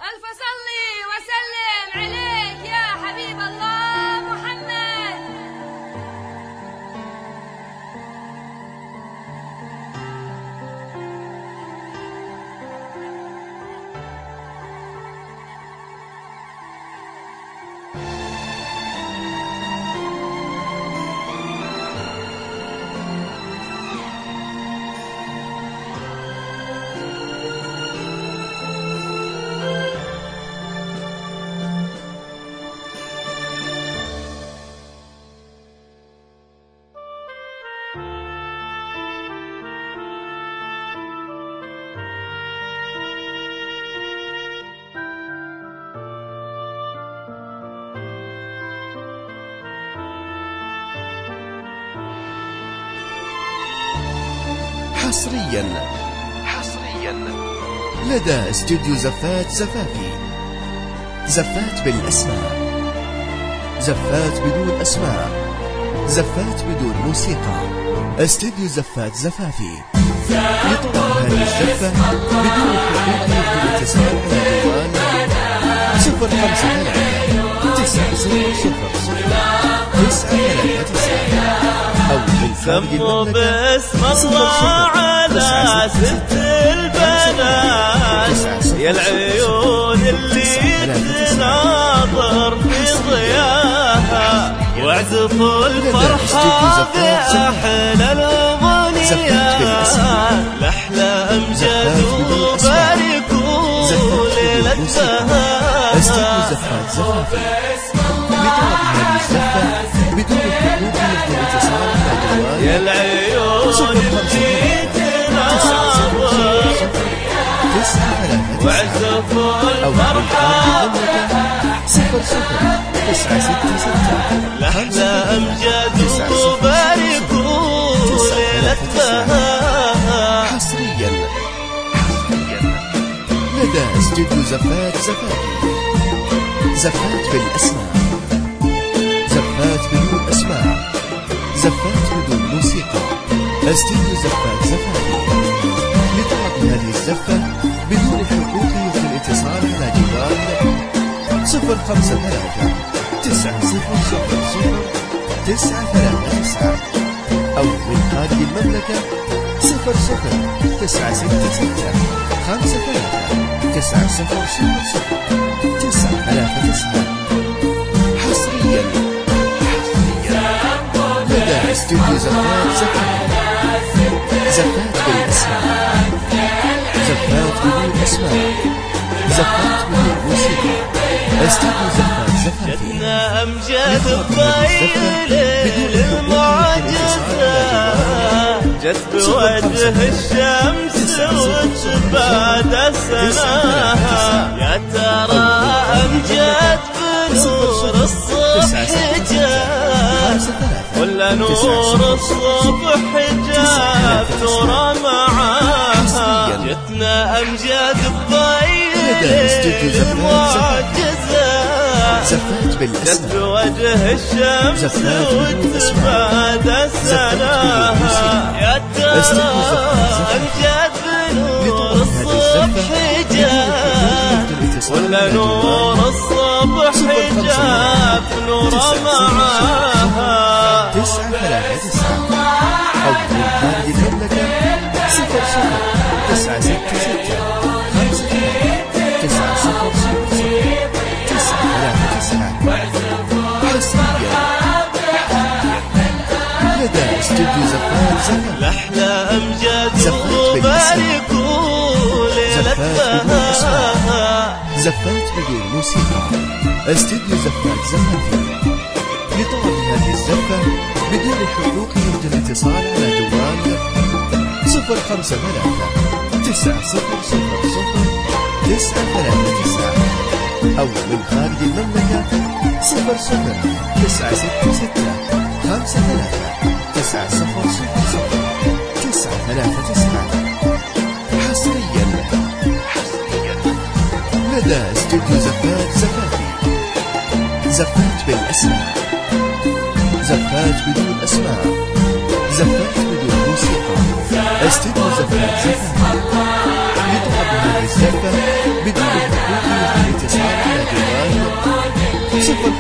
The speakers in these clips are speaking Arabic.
ألف صلي وسلم عليك يا حبيب الله محمد. حصريا لدى استوديو زفات زفافي. زفات بالأسماء، زفات بدون أسماء، زفات بدون موسيقى. استوديو زفات زفافي لطلب هذه الزفة بدون حقوق الاتصال على جوال 054-900-939 أو من خارج المملكة. باسم الله على ست البنات يا العيون اللي تناظر في ضياها، واعزفوا الفرحة بأحلى الأغنيات لأحلى أمجاد وباركوا ليلتها. استوديو زفات زفافي لطلب هذه الزفة بدون حقوق الاتصال على جوال يا العيون اللي تناظر واعزفوا الفرحة لأحلى أمجاد وباركوا ليلتها. حصريا لدى استوديو زفات زفافي. زفات بالأسماء، زفات بدون أسماء، زفات بدون موسيقى. استوديو زفات زفافي لطلب هذه الزفة بدون حقوق الاتصال على جوال 053-900-939 أو من خارج المملكة 006-963-53-900-939. حصريا لدى استوديو زفات زفافي. زفات بالأسماء، زفات بدون أسماء، زفات بدون موسيقى. استوديو زفات زفافي جدنا أمجاد الطيل المعجزة جت بوجه الشمس وتبادى سناها. يا ترى أمجاد بنور الصبح جاء ولا نور الصبح جاء ترى معاها. جتنا أمجاد الطيل المعجزة زفات جت بالأسماء، بوجه الشمس وتبادى سناها. يا ترى أمجاد بنور الصبح جاء ولا نور الصبح جاء نور معاها. 939 أو من خارج المملكة 006-900-939. لدى استوديو زفات زفافي لأحلى أمجاد وباركوا ليلتها. زفات بدون موسيقى. استوديو زفات زفافي لطلب هذه الزفة بدون حقوق الاتصال على جوال 053-900-939 أو من خارج المملكة 006-963-53-900-939. حصريا لدى استوديو زفات زفافي. زفات بالأسماء، زفات بدون أسماء، زفات بدون موسيقى. استوديو زفات زفافي لطلب هذه الزفة بدون حقوق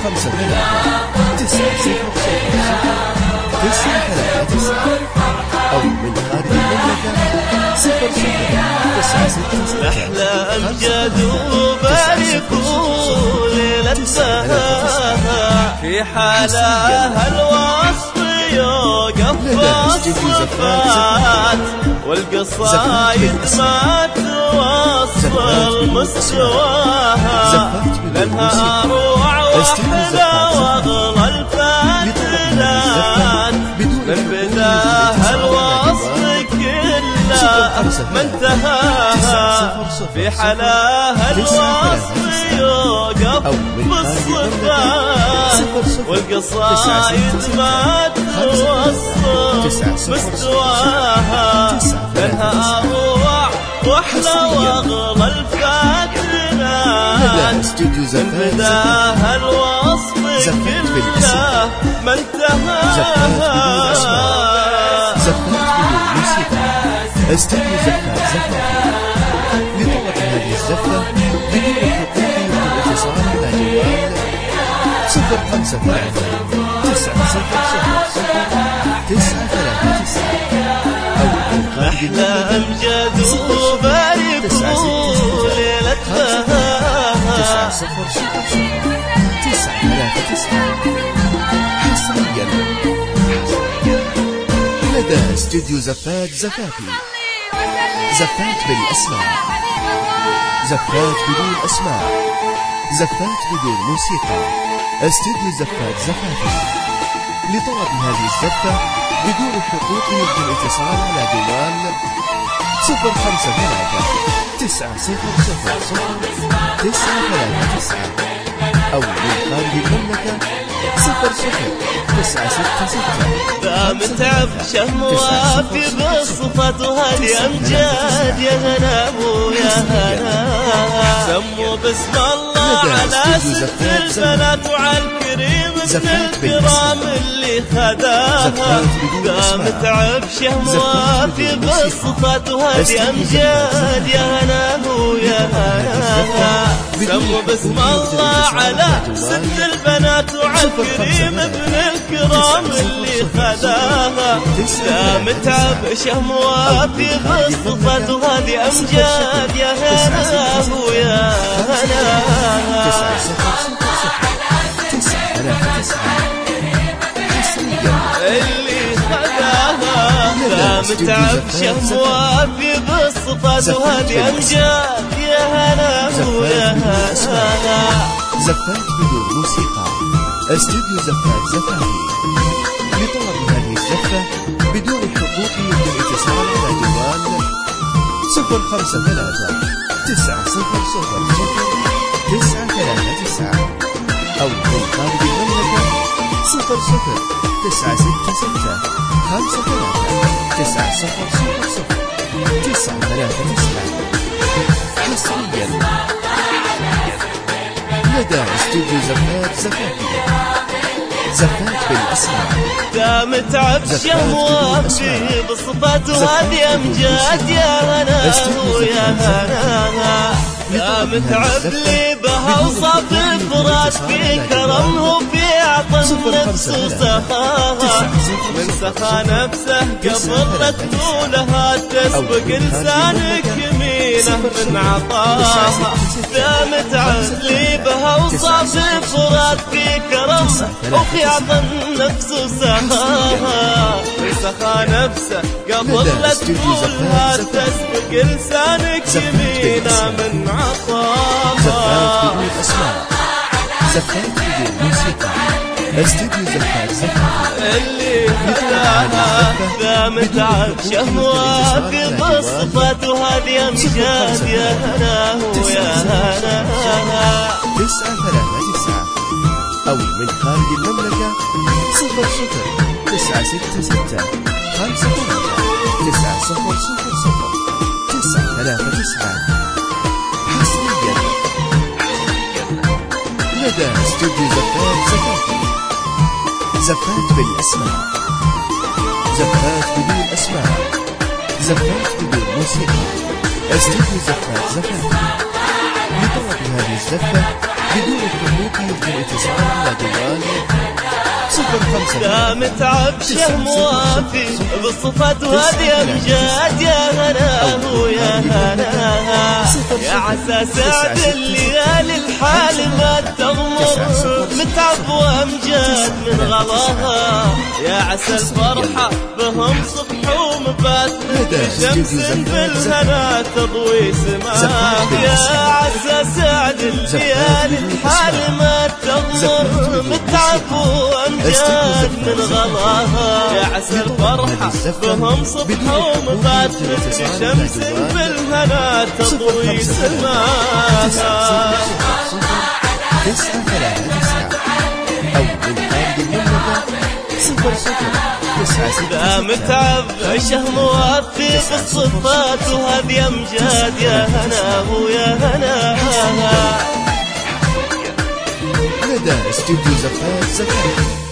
5 3 9 0 0 9 3 9 أو من خارج المملكة 0 0 9 6 6 أحلى أمجاد وباركوا ليلتها في حالها الوصف يوقف الصفات والقصايد ما توصل مستواها لأنها أروع وأحلى وأغلى الفاتنات من بداها الوصف كله ما انتهاها في حلاها الوصف يوقف بالصفات والقصايد ما توصل مستواها لأنها أروع وأحلى وأغلى الفاتنات من بداها الوصف كله ما انتهاها. استديو زفات زفاتي لطلب هذه الزفة بدون الحقوق والاتصال على جوال 0 5 3 9 0 0 0 9 3 9 أو أحلى أمجاد وباركوا ليلتها 9 0 0 9 3 9 حصريا لدى استديو زفات زفاتي. زفات بالأسماء، زفات بدون أسماء، زفات بدون موسيقى. استديو زفات زفاتي لطلب هذه الزفة بدون الحقوق يمكن الاتصال على جوال 0 5 3 9 0 0 0 9 3 9 أو من خارج المملكة 0 0 9 6 6 دام تعب شهوة في بصفة وهذه أمجاد يا هنا ويا هنا سموا باسم الله على ست البنات وعلى الكريم ابن الكرام اللي خداها دام تعب شهوة في بصفة وهذه أمجاد يا هنا ويا هنا سموا باسم الله على ست البنات وعلى الكريم ابن الكرام اللي خداها دام تعب شهوة في بصفة وهذه أمجاد يا هنا ويا هنا اللي خداها دام تعب شهوة في بصفة وهذه أمجاد يا هنا ويا هنا. زفات بدون موسيقى. استديو زفات زفاتي لطلب هذه الزفة بدون الحقوق يمكن الاتصال على جوال 0 5 3 9 0 0 0 9 3 9 أو من خارج المملكة 0 0 9 6 6 5 3 9 0 0 0 9 3 9 حصريا لدى استديو زفات زفاتي. زفات بالأسماء دام تعب شهوة في بصفات وهذه أمجاد يا هنا ويا هنا دام تعب لي بها وصف الفرات في كرمه في عطن نفسه سخاها من سخا نفسه قبل لا تقولها تسبق لسانك يمينه من عطاها دام تعب لي بها وصف الفرات في كرمه وفي عطن نفسه سخاها من سخا نفسه قبل لا تقولها تسبق لسانك يمينه من عطاها. زفات بدون أسماء، زفات بدون موسيقى. استديو زفات زفاتي اللي خلاها دام تعب شهوة في بصفة وهذه أمجاد يا هنا ويا هنا 9 3 9 أو من خارج المملكة 0 0 9 6 6 5 3 9 0 0 0 9 3 9 حصريا لدى استوديو زفات زفاتي. زفات بالأسماء، زفات بدون أسماء، زفات بدون موسيقى. استوديو زفات زفاتي لطلب هذه الزفة بدون الحقوق يمكن اتصال على جوال 05 دامت عبشه موافي بالصفات وهذه امجاد يا هناه ويا هناها يا عسى سعد الليالي الحال ما تغمر متعب وامجاد من غلاها يا عسى الفرحة بهم صبح ومبات شمس بالهنا تضوي سماه يا عسى سعد الليالي الحال ما تغمر متعب وامجاد من غلاها يا عسى الفرحة بهم صبح ومبات شمس بالهنا تضوي سماها 939 أو بالحامد المملكة 00 دامت عبشه موافي بالصفات وهذه امجاد يا هناه ويا هناها لدى استوديو زفاف زكريا.